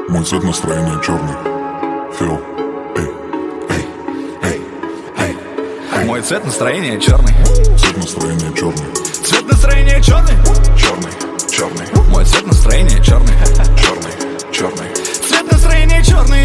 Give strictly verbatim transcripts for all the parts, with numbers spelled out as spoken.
Мой цвет настроения черный. Фил. Эй, эй, эй, эй, эй. Мой цвет настроения черный. Цвет настроения черный. Цвет настроения черный. Черный, черный. Мой цвет настроения черный. Черный, черный. Цвет настроения черный.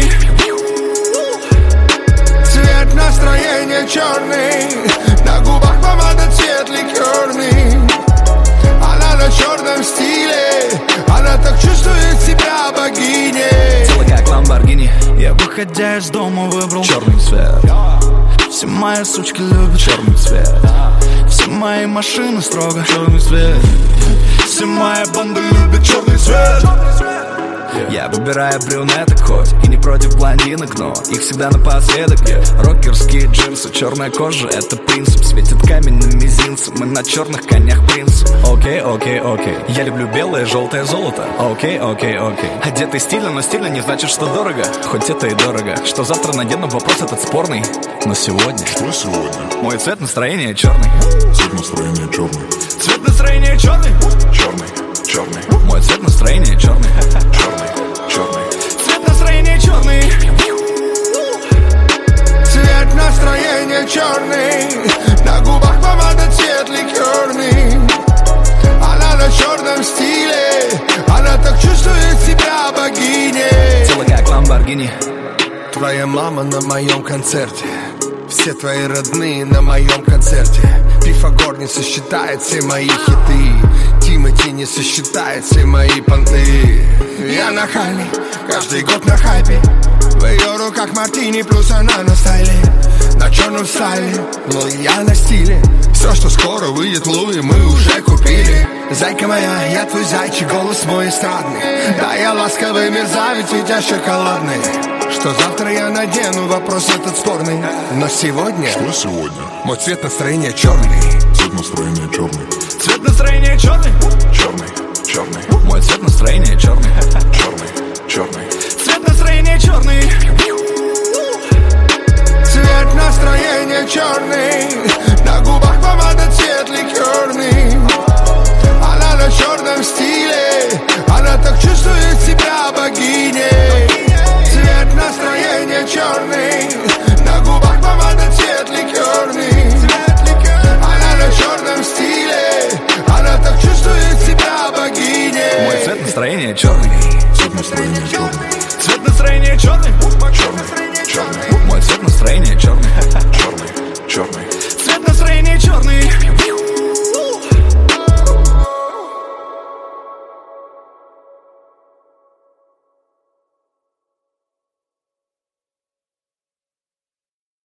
Цвет настроения черный. На губах помада, цвет ликерный. Она на черном стиле. Она так чувствует себя богиней. Тело как Ламборгини. Я, выходя из дома, выбрал черный цвет. Все мои сучки любят черный цвет. Все мои машины строго черный цвет. Все мои банды любят черный цвет. Я выбираю брюнеток хоть и не против блондинок, но их всегда напоследок. Рокерские джинсы, черная кожа — это принцип. Светит камень на мизинце, мы на черных конях принцип. Окей, окей, окей. Я люблю белое, желтое золото. Окей, окей, окей. Одетый стильно, но стильно не значит, что дорого. Хоть это и дорого. Что завтра надену, вопрос этот спорный. Но сегодня... Что сегодня? Мой цвет настроения черный. Цвет настроения черный. Цвет настроения черный. Черный, черный. Мой цвет настроения черный. Черный, черный. Цвет настроения черный. Цвет настроения черный. На губах помада, цвет ликерный. Она на черном стиле. Она так чувствует себя богиней. Тело как Ламборгини. Твоя мама на моем концерте. Все твои родные на моем концерте. Пифагор не сосчитает все мои хиты. Тимати не сосчитает все мои понты. Я нахальный, каждый год на хайпе. В ее руках мартини, плюс она на стайле. На черном стайле, но я на стиле. Все, что скоро выйдет в Луи, мы уже купили. Зайка моя, я твой зайчик, голос мой эстрадный. Да, я ласковый мерзавец, ведь я шоколадный. Что завтра я надену, вопрос этот спорный. Но сегодня... Что сегодня? Мой цвет настроения черный. Цвет настроения черный. Цвет настроения черный. Черный, черный. Мой цвет настроения черный. Черный, черный. Цвет настроения черный. Цвет настроения черный. На губах помада, цвет ликерный. Она на черном стиле. Она так чувствует себя богиней. Цвет настроения черный. На губах помада, цвет ликерный. Она на черном стиле. Она так чувствует себя богиней. Мой цвет настроения черный. Цвет настроения черный. Цвет настроения черный. Черный,